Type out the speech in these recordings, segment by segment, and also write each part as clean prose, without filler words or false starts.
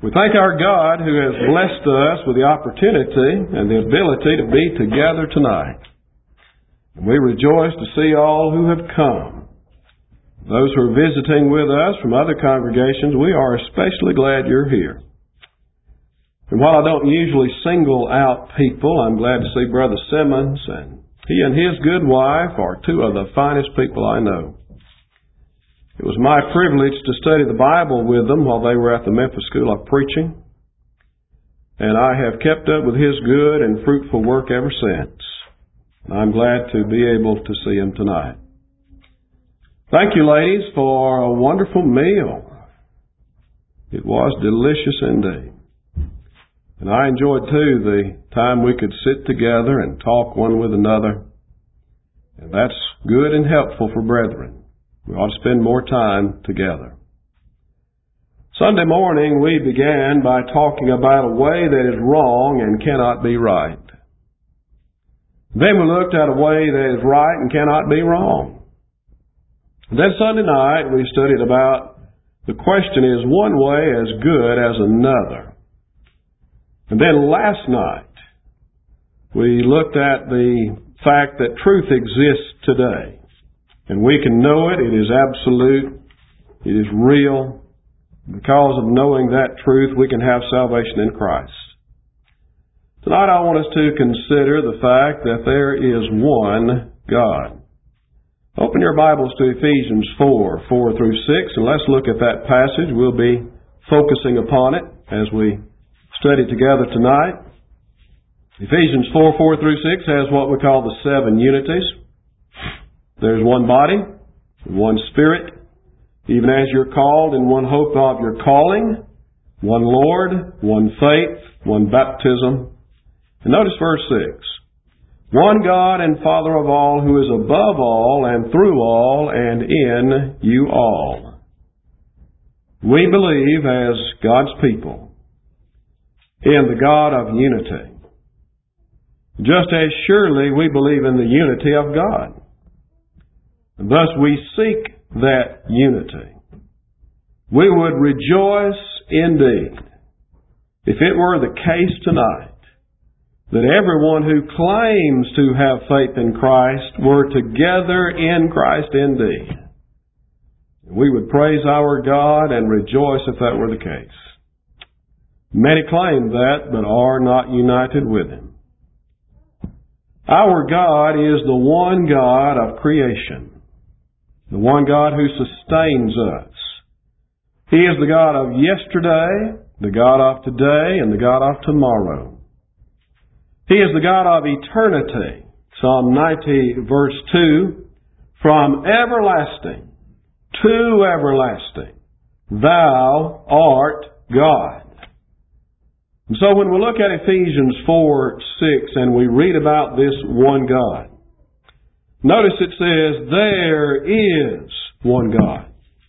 We thank our God who has blessed us with the opportunity and the ability to be together tonight. And we rejoice to see all who have come. Those who are visiting with us from other congregations, we are especially glad you're here. And while I don't usually single out people, I'm glad to see Brother Simmons, and he and his good wife are two of the finest people I know. It was my privilege to study the Bible with them while they were at the Memphis School of Preaching, and I have kept up with his good and fruitful work ever since. I'm glad to be able to see him tonight. Thank you, ladies, for a wonderful meal. It was delicious indeed. And I enjoyed, too, the time we could sit together and talk one with another. And that's good and helpful for brethren. We ought to spend more time together. Sunday morning, we began by talking about a way that is wrong and cannot be right. Then we looked at a way that is right and cannot be wrong. Then Sunday night, we studied about the question, is one way as good as another? And then last night, we looked at the fact that truth exists today. And we can know it. It is absolute. It is real. Because of knowing that truth, we can have salvation in Christ. Tonight I want us to consider the fact that there is one God. Open your Bibles to Ephesians 4 through 6, and let's look at that passage. We'll be focusing upon it as we study together tonight. Ephesians 4 through 6 has what we call the seven unities. There's one body, one spirit, even as you're called, in one hope of your calling, one Lord, one faith, one baptism. And notice verse 6. One God and Father of all, who is above all and through all and in you all. We believe as God's people in the God of unity. Just as surely we believe in the unity of God. And thus we seek that unity. We would rejoice indeed if it were the case tonight that everyone who claims to have faith in Christ were together in Christ indeed. We would praise our God and rejoice if that were the case. Many claim that, but are not united with Him. Our God is the one God of creation. The one God who sustains us. He is the God of yesterday, the God of today, and the God of tomorrow. He is the God of eternity. Psalm 90 verse 2, from everlasting to everlasting, thou art God. And so when we look at Ephesians 4:6 and we read about this one God, notice it says, there is one God.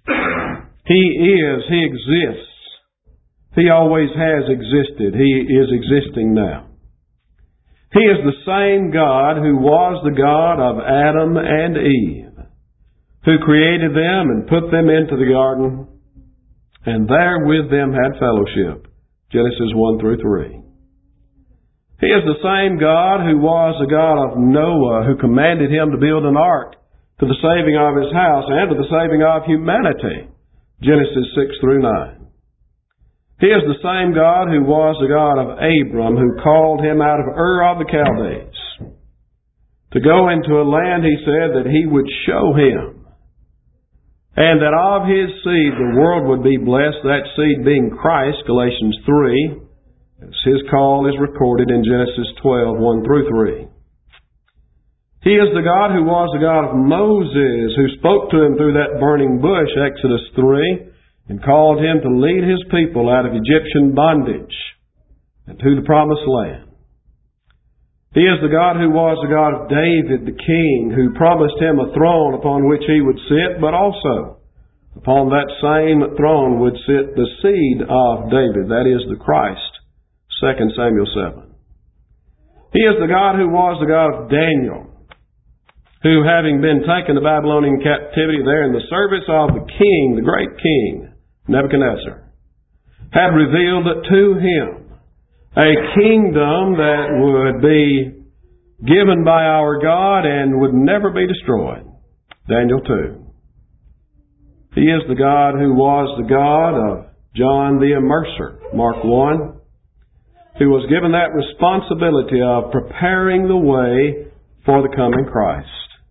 He exists. He always has existed. He is existing now. He is the same God who was the God of Adam and Eve, who created them and put them into the garden, and there with them had fellowship. Genesis 1 through 3. He is the same God who was the God of Noah, who commanded him to build an ark to the saving of his house and to the saving of humanity. Genesis 6 through 9. He is the same God who was the God of Abram, who called him out of Ur of the Chaldees to go into a land, he said, that he would show him, and that of his seed the world would be blessed, that seed being Christ, Galatians 3, as his call is recorded in Genesis 12, 1 through 3. He is the God who was the God of Moses, who spoke to him through that burning bush, Exodus 3, and called him to lead his people out of Egyptian bondage and to the promised land. He is the God who was the God of David the king, who promised him a throne upon which he would sit, but also upon that same throne would sit the seed of David, that is the Christ, 2 Samuel 7. He is the God who was the God of Daniel, who, having been taken to Babylonian captivity there in the service of the king, the great king, Nebuchadnezzar, had revealed to him a kingdom that would be given by our God and would never be destroyed. Daniel 2. He is the God who was the God of John the Immerser, Mark 1, who was given that responsibility of preparing the way for the coming Christ.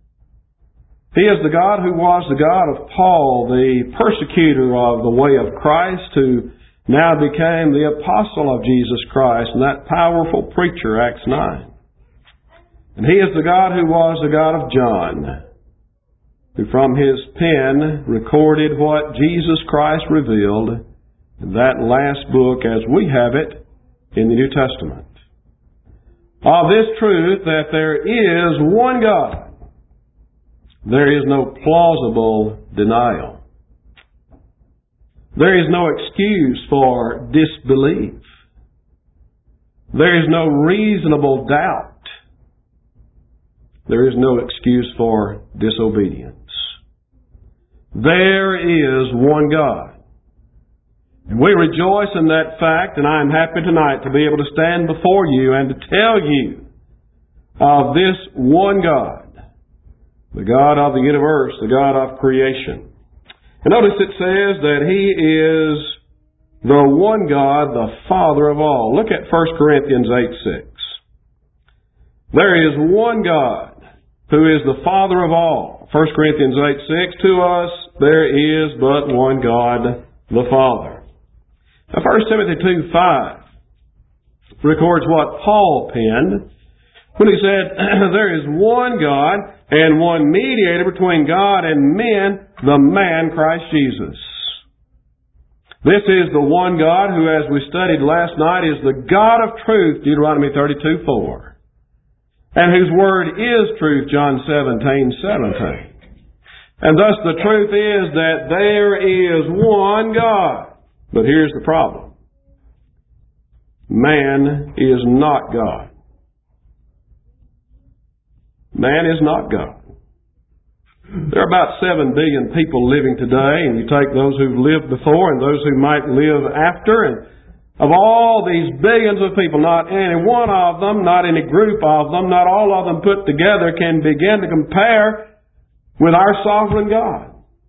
He is the God who was the God of Paul, the persecutor of the way of Christ, who now became the apostle of Jesus Christ and that powerful preacher, Acts 9. And He is the God who was the God of John, who from his pen recorded what Jesus Christ revealed in that last book as we have it in the New Testament. Of this truth that there is one God, there is no plausible denial. There is no excuse for disbelief. There is no reasonable doubt. There is no excuse for disobedience. There is one God. And we rejoice in that fact, and I am happy tonight to be able to stand before you and to tell you of this one God, the God of the universe, the God of creation. And notice it says that He is the one God, the Father of all. Look at 1 Corinthians 8:6. There is one God who is the Father of all. 1 Corinthians 8:6, to us there is but one God, the Father. Now 1 Timothy 2:5 records what Paul penned when he said, there is one God and one mediator between God and men, the man Christ Jesus. This is the one God who, as we studied last night, is the God of truth, Deuteronomy 32:4. And whose word is truth, John 17:17. And thus the truth is that there is one God. But here's the problem. Man is not God. Man is not God. There are about 7 billion people living today, and you take those who've lived before and those who might live after, and of all these billions of people, not any one of them, not any group of them, not all of them put together can begin to compare with our sovereign God.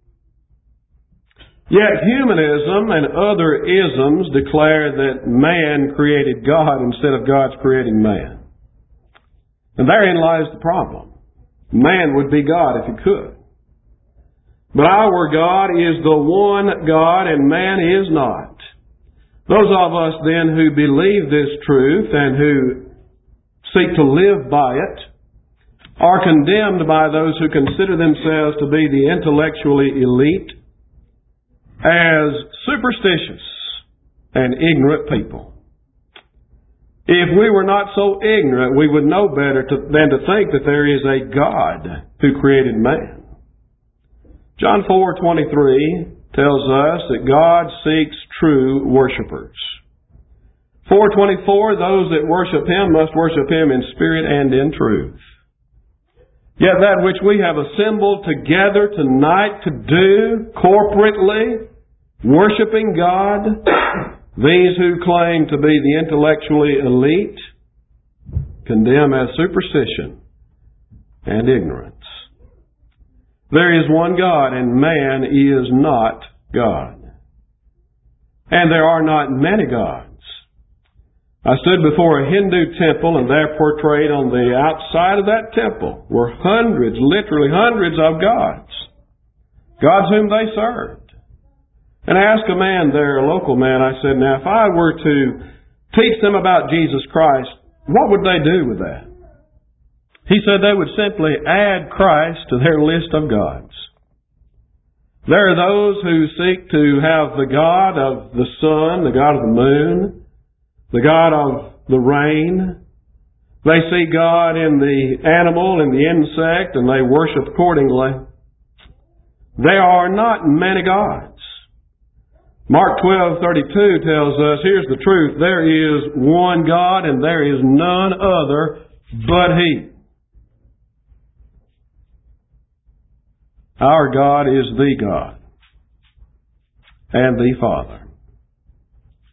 Yet humanism and other isms declare that man created God instead of God's creating man. And therein lies the problem. Man would be God if he could. But our God is the one God and man is not. Those of us then who believe this truth and who seek to live by it are condemned by those who consider themselves to be the intellectually elite as superstitious and ignorant people. If we were not so ignorant, we would know better than to think that there is a God who created man. John 4:23 tells us that God seeks true worshipers. 4:24, those that worship Him must worship Him in spirit and in truth. Yet that which we have assembled together tonight to do corporately, worshiping God, these who claim to be the intellectually elite condemn as superstition and ignorance. There is one God and man is not God. And there are not many gods. I stood before a Hindu temple, and there portrayed on the outside of that temple were hundreds, literally hundreds of gods. Gods whom they served. And I asked a man there, a local man, I said, now if I were to teach them about Jesus Christ, what would they do with that? He said they would simply add Christ to their list of gods. There are those who seek to have the God of the sun, the God of the moon, the God of the rain. They see God in the animal and the insect, and they worship accordingly. There are not many gods. Mark 12:32 tells us, here's the truth, there is one God and there is none other but He. Our God is the God and the Father.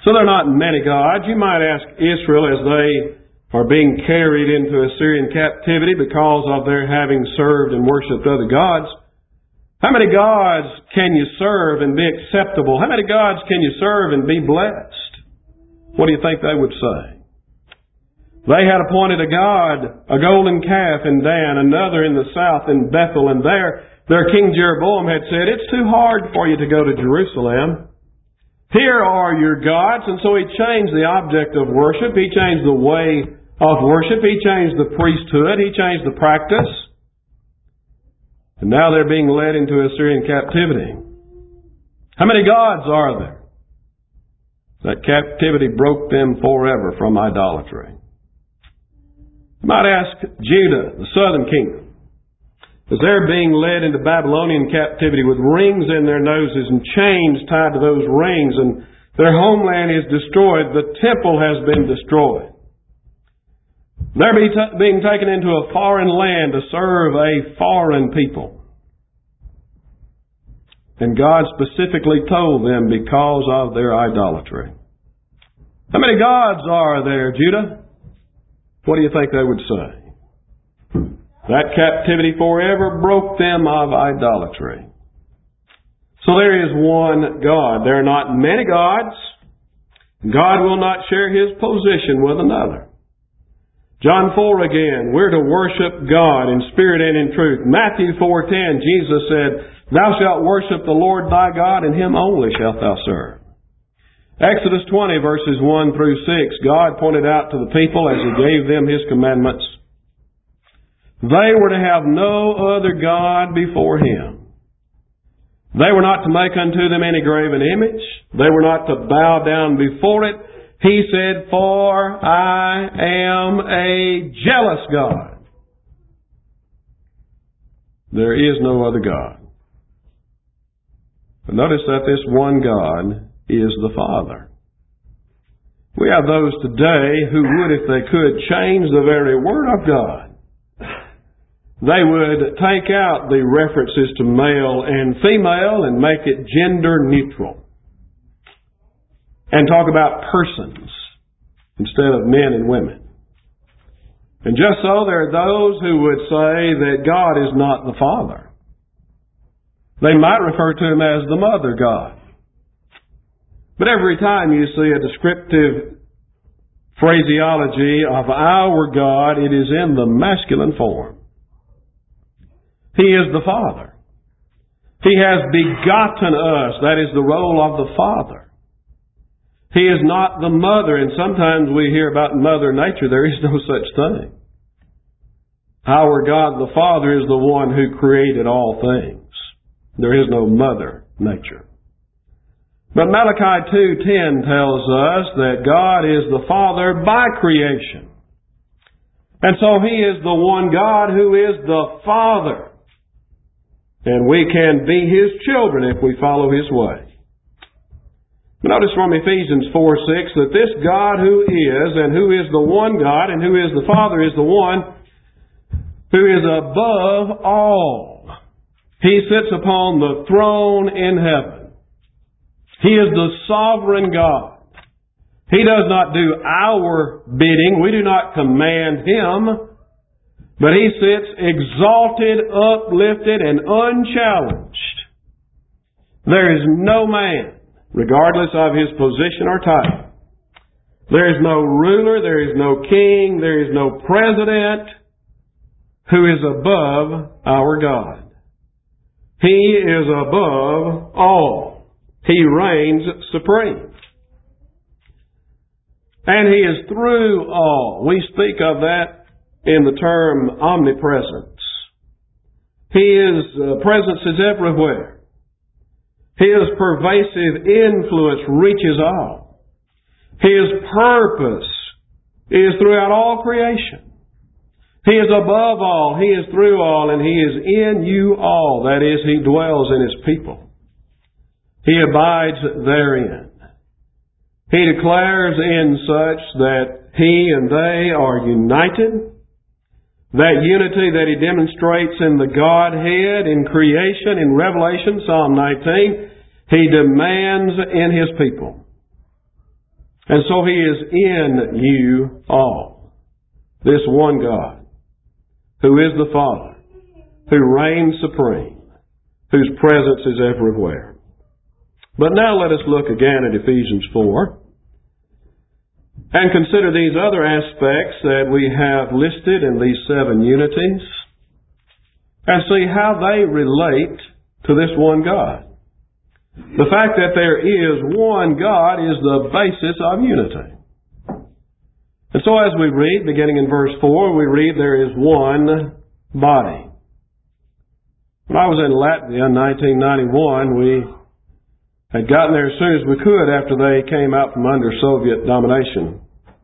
So there are not many gods. You might ask Israel as they are being carried into Assyrian captivity because of their having served and worshipped other gods. How many gods can you serve and be acceptable? How many gods can you serve and be blessed? What do you think they would say? They had appointed a god, a golden calf in Dan, another in the south in Bethel, and their King Jeroboam had said, it's too hard for you to go to Jerusalem. Here are your gods. And so he changed the object of worship. He changed the way of worship. He changed the priesthood. He changed the practice. And now they're being led into Assyrian captivity. How many gods are there? That captivity broke them forever from idolatry. You might ask Judah, the southern kingdom, as they're being led into Babylonian captivity with rings in their noses and chains tied to those rings, and their homeland is destroyed. The temple has been destroyed. They're being taken into a foreign land to serve a foreign people. And God specifically told them because of their idolatry. How many gods are there, Judah? What do you think they would say? That captivity forever broke them of idolatry. So there is one God. There are not many gods. God will not share His position with another. John 4 again, we're to worship God in spirit and in truth. Matthew 4:10, Jesus said, Thou shalt worship the Lord thy God, and Him only shalt thou serve. Exodus 20 verses 1 through 6, God pointed out to the people as He gave them His commandments, they were to have no other God before Him. They were not to make unto them any graven image. They were not to bow down before it. He said, For I am a jealous God. There is no other God. But notice that this one God is the Father. We have those today who would, if they could, change the very Word of God. They would take out the references to male and female and make it gender neutral. And talk about persons instead of men and women. And just so there are those who would say that God is not the Father. They might refer to Him as the Mother God. But every time you see a descriptive phraseology of our God, it is in the masculine form. He is the Father. He has begotten us. That is the role of the Father. He is not the Mother, and sometimes we hear about Mother Nature. There is no such thing. Our God the Father is the one who created all things. There is no Mother Nature. But Malachi 2:10 tells us that God is the Father by creation. And so He is the one God who is the Father. And we can be His children if we follow His way. Notice from Ephesians 4:6 that this God who is, and who is the one God, and who is the Father, is the one who is above all. He sits upon the throne in heaven. He is the sovereign God. He does not do our bidding. We do not command Him. But He sits exalted, uplifted, and unchallenged. There is no man, regardless of his position or title. There is no ruler, there is no king, there is no president who is above our God. He is above all. He reigns supreme. And He is through all. We speak of that in the term omnipresence. His presence is everywhere. His pervasive influence reaches all. His purpose is throughout all creation. He is above all, He is through all, and He is in you all. That is, He dwells in His people. He abides therein. He declares in such that He and they are united. That unity that He demonstrates in the Godhead, in creation, in Revelation, Psalm 19, He demands in His people. And so He is in you all. This one God, who is the Father, who reigns supreme, whose presence is everywhere. But now let us look again at Ephesians 4 and consider these other aspects that we have listed in these 7 unities and see how they relate to this one God. The fact that there is one God is the basis of unity. And so as we read, beginning in verse 4, we read there is one body. When I was in Latvia in 1991, we had gotten there as soon as we could after they came out from under Soviet domination.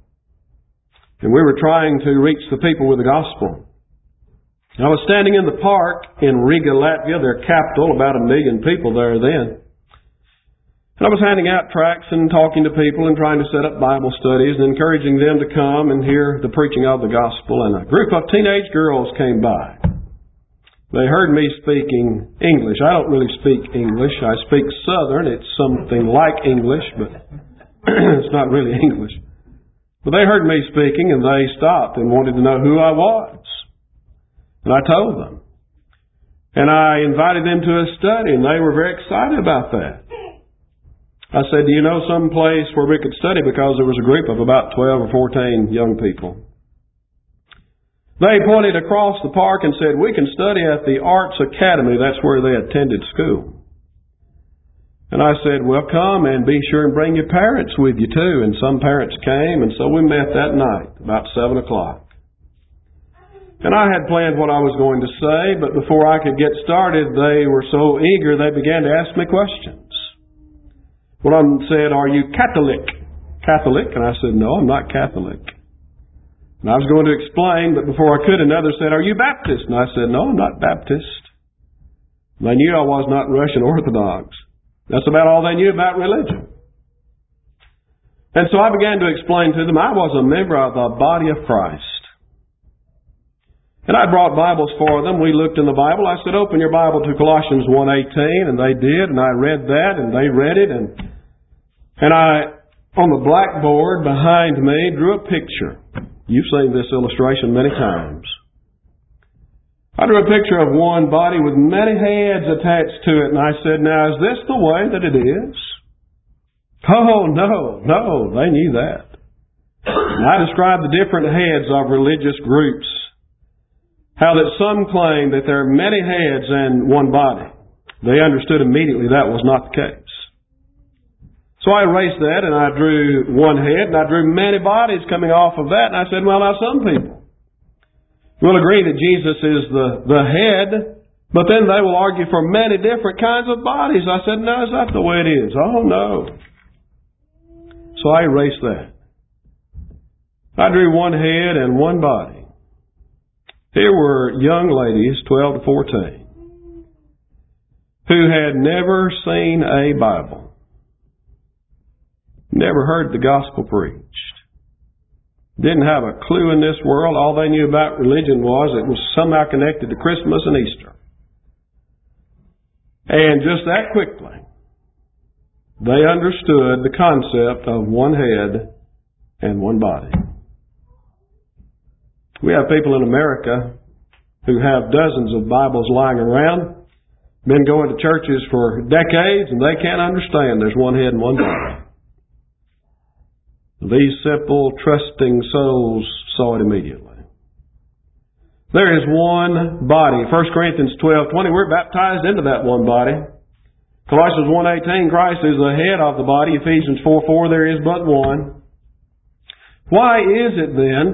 And we were trying to reach the people with the gospel. I was standing in the park in Riga, Latvia, their capital, about 1 million people there then. And I was handing out tracts and talking to people and trying to set up Bible studies and encouraging them to come and hear the preaching of the gospel. And a group of teenage girls came by. They heard me speaking English. I don't really speak English. I speak Southern. It's something like English, but it's not really English. But they heard me speaking and they stopped and wanted to know who I was. And I told them. And I invited them to a study and they were very excited about that. I said, do you know some place where we could study? Because there was a group of about 12 or 14 young people. They pointed across the park and said, we can study at the Arts Academy. That's where they attended school. And I said, well, come and be sure and bring your parents with you too. And some parents came, and so we met that night, about 7 o'clock. And I had planned what I was going to say, but before I could get started, they were so eager they began to ask me questions. One of them said, are you Catholic? Catholic? And I said, no, I'm not Catholic. And I was going to explain, but before I could, another said, are you Baptist? And I said, no, I'm not Baptist. And they knew I was not Russian Orthodox. That's about all they knew about religion. And so I began to explain to them I was a member of the body of Christ. And I brought Bibles for them. We looked in the Bible. I said, open your Bible to Colossians 1:18, and they did, and I read that, and they read it, and I, on the blackboard behind me, drew a picture. You've seen this illustration many times. I drew a picture of one body with many heads attached to it, and I said, now, is this the way that it is? Oh, no, they knew that. And I described the different heads of religious groups. How that some claim that there are many heads and one body. They understood immediately that was not the case. So I erased that and I drew one head and I drew many bodies coming off of that. And I said, well, now some people will agree that Jesus is the head, but then they will argue for many different kinds of bodies. I said, no, is that the way it is? Oh, no. So I erased that. I drew one head and one body. Here were young ladies, 12 to 14, who had never seen a Bible. Never heard the gospel preached. Didn't have a clue in this world. All they knew about religion was it was somehow connected to Christmas and Easter. And just that quickly, they understood the concept of one head and one body. We have people in America who have dozens of Bibles lying around, been going to churches for decades, and they can't understand there's one head and one body. These simple, trusting souls saw it immediately. There is one body. 1 Corinthians 12:20, we're baptized into that one body. Colossians 1:18, Christ is the head of the body. Ephesians 4:4, there is but one. Why is it then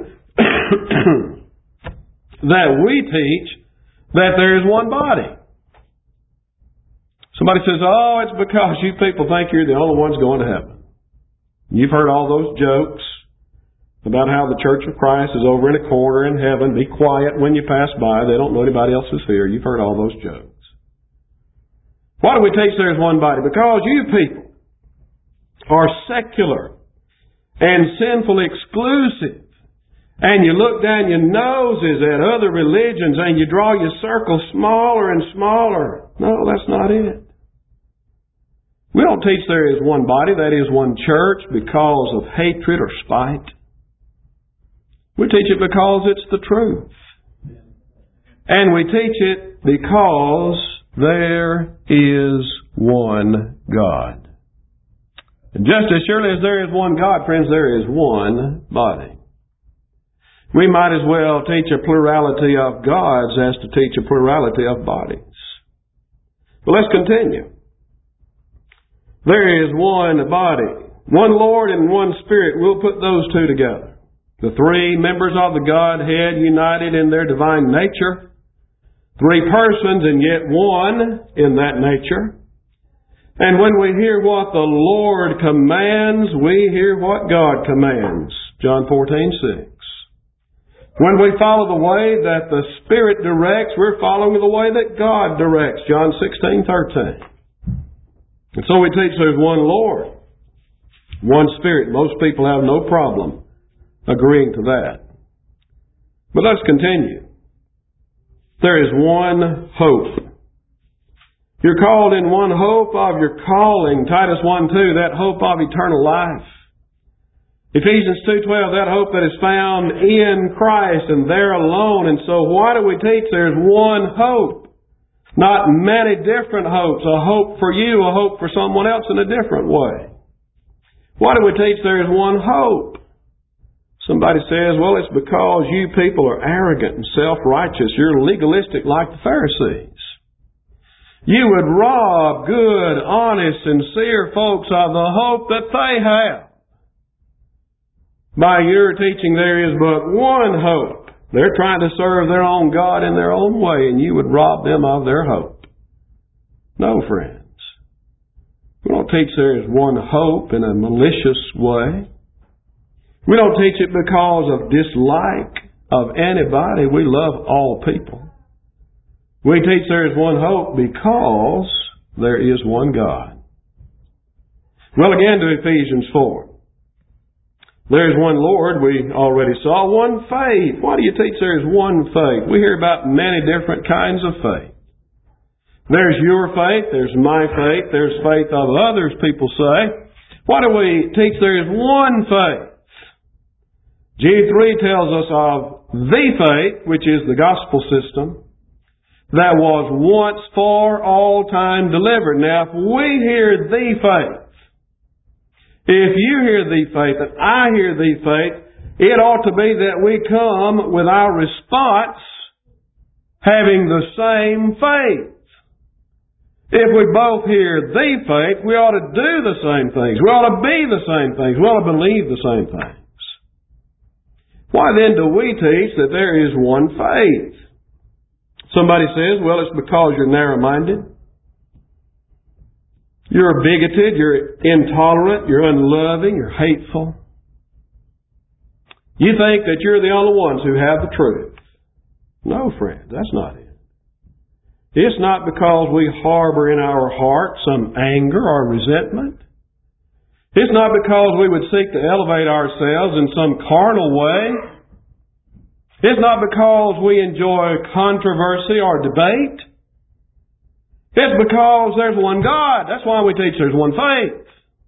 that we teach that there is one body? Somebody says, oh, it's because you people think you're the only ones going to heaven. You've heard all those jokes about how the Church of Christ is over in a corner in heaven. Be quiet when you pass by. They don't know anybody else is here. You've heard all those jokes. Why do we teach there's one body? Because you people are secular and sinfully exclusive. And you look down your noses at other religions and you draw your circle smaller and smaller. No, that's not it. We don't teach there is one body, that is one church, because of hatred or spite. We teach it because it's the truth. And we teach it because there is one God. And just as surely as there is one God, friends, there is one body. We might as well teach a plurality of gods as to teach a plurality of bodies. But let's continue. There is one body, one Lord and one Spirit. We'll put those two together. The three members of the Godhead united in their divine nature. Three persons and yet one in that nature. And when we hear what the Lord commands, we hear what God commands. John 14:6. When we follow the way that the Spirit directs, we're following the way that God directs. John 16:13. And so we teach there's one Lord, one Spirit. Most people have no problem agreeing to that. But let's continue. There is one hope. You're called in one hope of your calling. Titus 1:2, that hope of eternal life. Ephesians 2:12, that hope that is found in Christ and there alone. And so why do we teach there's one hope? Not many different hopes. A hope for you, a hope for someone else in a different way. Why do we teach there is one hope? Somebody says, well, it's because you people are arrogant and self-righteous. You're legalistic like the Pharisees. You would rob good, honest, sincere folks of the hope that they have. By your teaching there is but one hope. They're trying to serve their own God in their own way, and you would rob them of their hope. No, friends. We don't teach there is one hope in a malicious way. We don't teach it because of dislike of anybody. We love all people. We teach there is one hope because there is one God. Well, again to Ephesians 4. There is one Lord, we already saw. One faith. Why do you teach there is one faith? We hear about many different kinds of faith. There's your faith, there's my faith, there's faith of others, people say. Why do we teach there is one faith? Jude 3 tells us of the faith, which is the gospel system, that was once for all time delivered. Now, if we hear the faith, if you hear the faith and I hear the faith, it ought to be that we come with our response having the same faith. If we both hear the faith, we ought to do the same things. We ought to be the same things. We ought to believe the same things. Why then do we teach that there is one faith? Somebody says, well, it's because you're narrow-minded. You're bigoted, you're intolerant, you're unloving, you're hateful. You think that you're the only ones who have the truth. No, friend, that's not it. It's not because we harbor in our heart some anger or resentment. It's not because we would seek to elevate ourselves in some carnal way. It's not because we enjoy controversy or debate. It's because there's one God. That's why we teach there's one faith.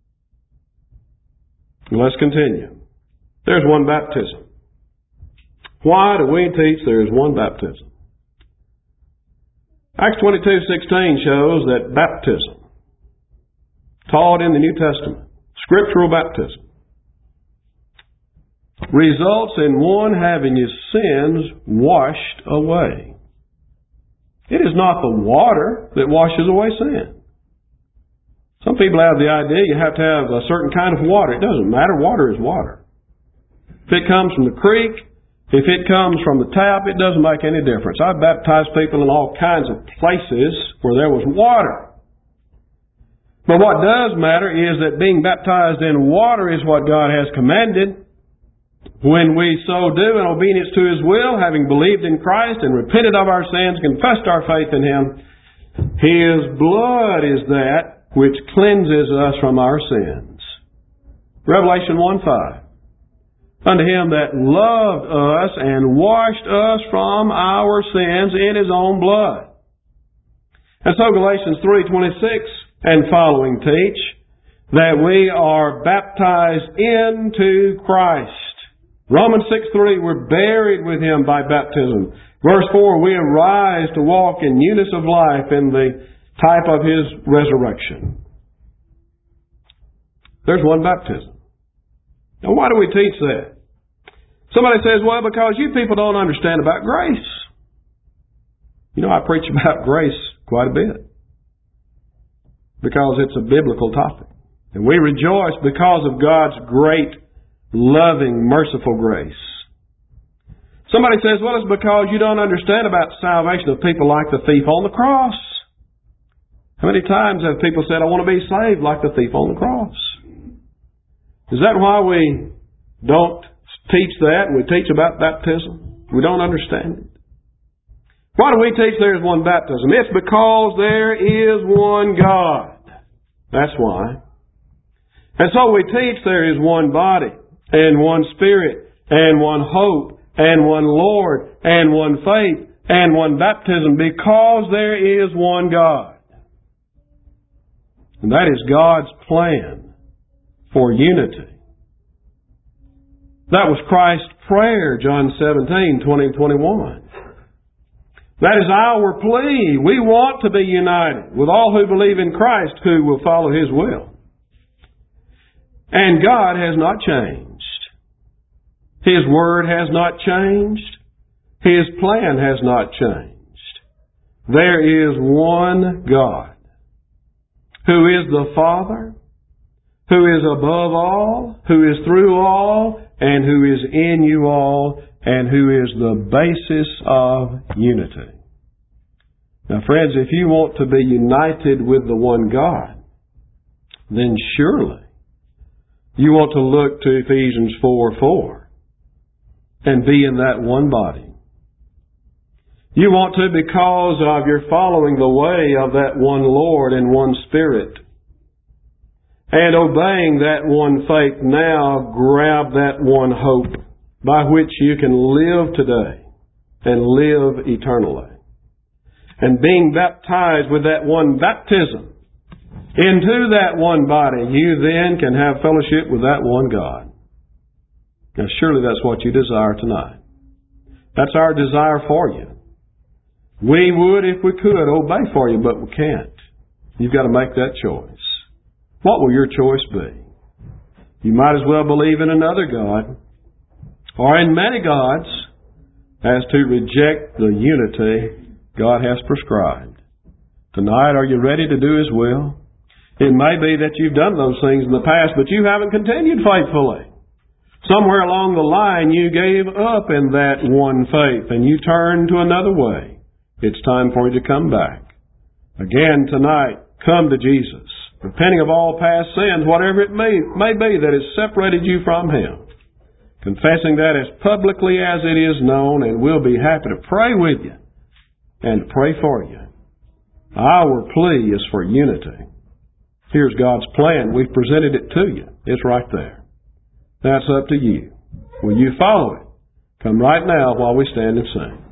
Let's continue. There's one baptism. Why do we teach there is one baptism? Acts 22:16 shows that baptism, taught in the New Testament, scriptural baptism, results in one having his sins washed away. It is not the water that washes away sin. Some people have the idea you have to have a certain kind of water. It doesn't matter. Water is water. If it comes from the creek, if it comes from the tap, it doesn't make any difference. I've baptized people in all kinds of places where there was water. But what does matter is that being baptized in water is what God has commanded. When we so do in obedience to His will, having believed in Christ and repented of our sins, confessed our faith in Him, His blood is that which cleanses us from our sins. Revelation 1:5. Unto Him that loved us and washed us from our sins in His own blood. And so Galatians 3:26 and following teach that we are baptized into Christ. Romans 6:3, we're buried with Him by baptism. Verse 4, we arise to walk in newness of life in the type of His resurrection. There's one baptism. Now why do we teach that? Somebody says, well, because you people don't understand about grace. You know, I preach about grace quite a bit because it's a biblical topic. And we rejoice because of God's great, loving, merciful grace. Somebody says, well, it's because you don't understand about salvation of people like the thief on the cross. How many times have people said, I want to be saved like the thief on the cross? Is that why we don't teach that? We teach about baptism? We don't understand it. Why do we teach there is one baptism? It's because there is one God. That's why. And so we teach there is one body, and one Spirit, and one hope, and one Lord, and one faith, and one baptism, because there is one God. And that is God's plan for unity. That was Christ's prayer, John 17:20-21. That is our plea. We want to be united with all who believe in Christ, who will follow His will. And God has not changed. His Word has not changed. His plan has not changed. There is one God, who is the Father, who is above all, who is through all, and who is in you all, and who is the basis of unity. Now, friends, if you want to be united with the one God, then surely you want to look to Ephesians 4:4 and be in that one body. You want to because of your following the way of that one Lord and one Spirit, and obeying that one faith, now grab that one hope by which you can live today and live eternally. And being baptized with that one baptism into that one body, you then can have fellowship with that one God. Now surely that's what you desire tonight. That's our desire for you. We would, if we could, obey for you, but we can't. You've got to make that choice. What will your choice be? You might as well believe in another God, or in many gods, as to reject the unity God has prescribed. Tonight, are you ready to do His will? It may be that you've done those things in the past, but you haven't continued faithfully. Somewhere along the line, you gave up in that one faith, and you turned to another way. It's time for you to come back. Again tonight, come to Jesus, repenting of all past sins, whatever it may be that has separated you from Him. Confessing that as publicly as it is known, and we'll be happy to pray with you and pray for you. Our plea is for unity. Here's God's plan. We've presented it to you. It's right there. That's up to you. Will you follow it? Come right now while we stand and sing.